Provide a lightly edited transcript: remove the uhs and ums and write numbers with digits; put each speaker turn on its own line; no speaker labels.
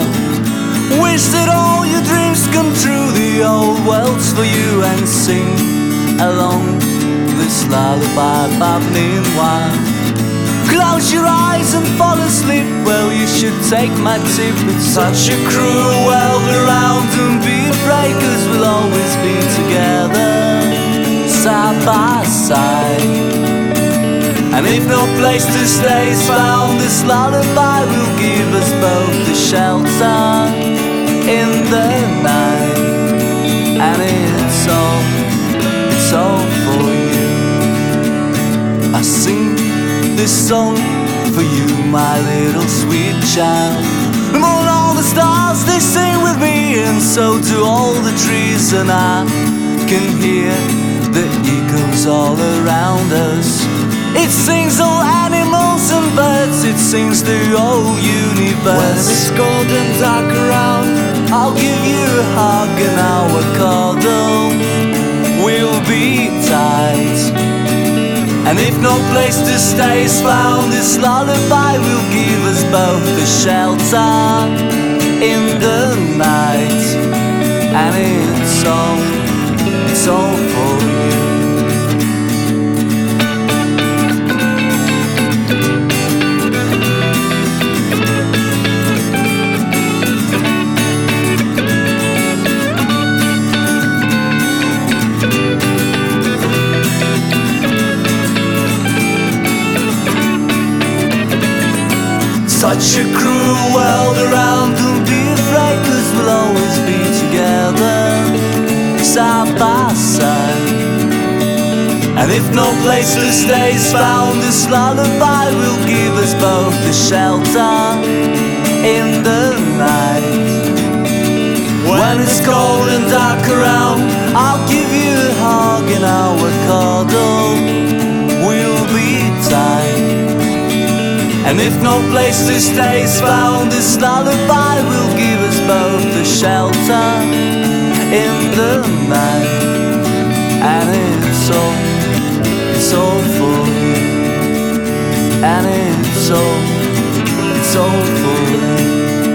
Wish that all your dreams come true, the old world's for you, and sing along this lullaby. But meanwhile, close your eyes and fall asleep. Well, you should take my tip. It's such a cruel world around, and be afraid, 'cause we'll always be together, side by side. And if no place to stay is found, this lullaby will give us both the shelter in the night. And it's all for you. I sing this song for you, my little sweet child. And all the stars, they sing with me, and so do all the trees. And I can hear the echoes all around us. It sings all animals and birds, it sings the whole universe. When it's cold and dark around, I'll give you a hug and our cuddle will be tight. And if no place to stay is found, this lullaby will give us both the shelter in the night. And it's all for you. Such a cruel world around, don't be afraid, 'cause we'll always be together, side by side. And if no place to stay is found, this lullaby will give us both the shelter in the night. When it's cold and dark around, I'll give you a hug and our cuddle will be tight. And if no place to stay is found, this lullaby will give us both the shelter in the night. And it's all for you. And it's all for you.